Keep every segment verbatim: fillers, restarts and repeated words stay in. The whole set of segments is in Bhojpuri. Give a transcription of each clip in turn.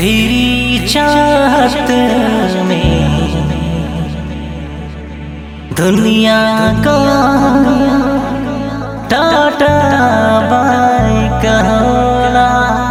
तेरी चाहत में दुनिया को टाटा बाय कहला।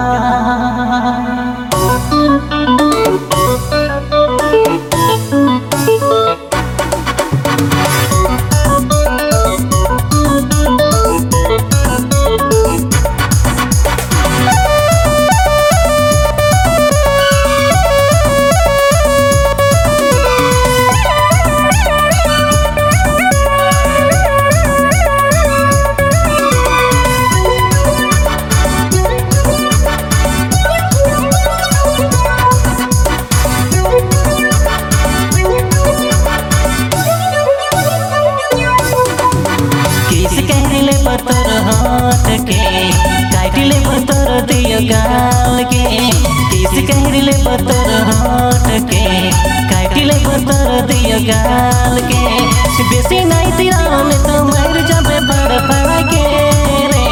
पत्थर हाथ के काटिले पत्थर दियो गाल के, किस कहले पत्थर हाथ के काटिले पत्थर दियो गाल के। बेसी नहीं तिरा में तो मर जाबे बड़ पड़ा के रे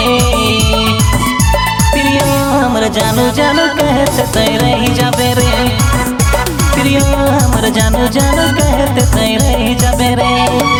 प्रियो हमर जानू जानू कहते तै रही जाबे रे, प्रियो हमर जानू जानू कहते तै रही जाबे रे।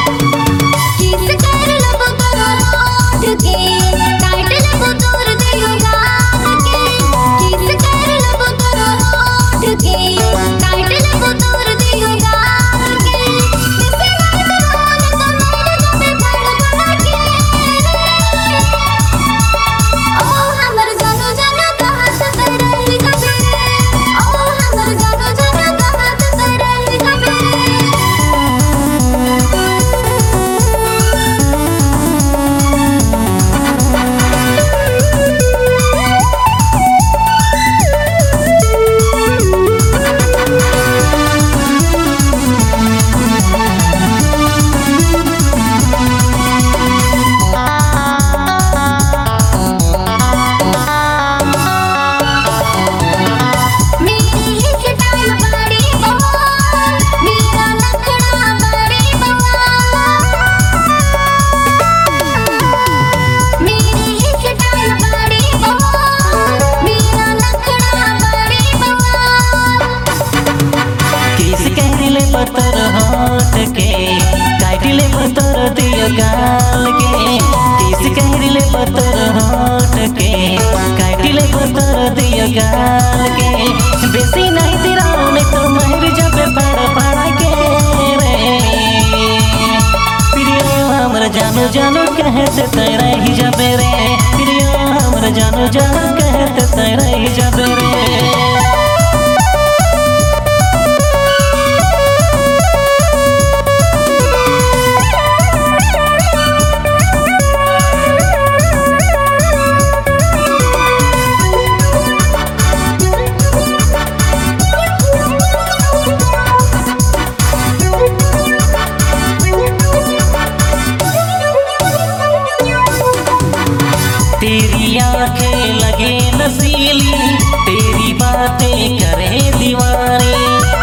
पत्थर हाथ के काटिले पत्थर दियो गाल के, किस कहले पत्थर हाथ के काटिले पत्थर दियो गाल के। बेसी नहीं तेरा में तो मर जाबे बड़ पड़ा के रे प्रियो हमर जानू जानू कहते तै रही जाबे रे, प्रियो हमर जानू जानू कहते तै रही जाबे रे। तेरी आंखें लगे नसीली, तेरी बातें करे दीवानी,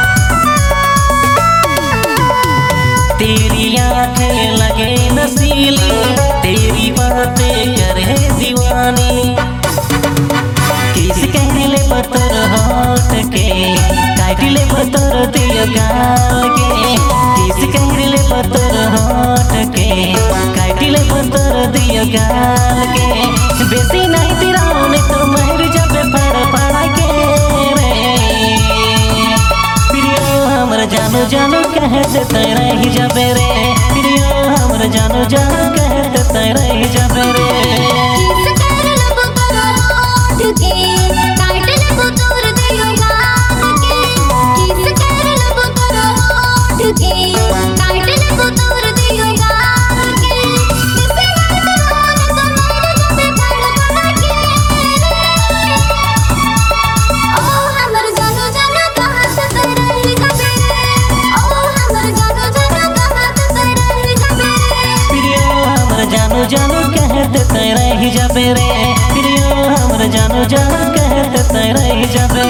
तेरी आंखें लगे नसीली, तेरी बातें करे दीवानी। किस कहले पत्थर हाथ के काटिले पत्थर दियो गाल के, किस कहले पत्थर हाथ के काटिले पत्थर दियो गाल के। बेसी नहीं तेरा में तो मर जाबे बड़ पड़ा के रे प्रियो हमर जानू जानू कहते तै रही जाबे रे, प्रियो हमर जानू जानू कहते तै रही जाबे रे। जानू जानू कहते तै रही जाबे रे, प्रियो हमर जानू जानू कहते तै रही जाबे।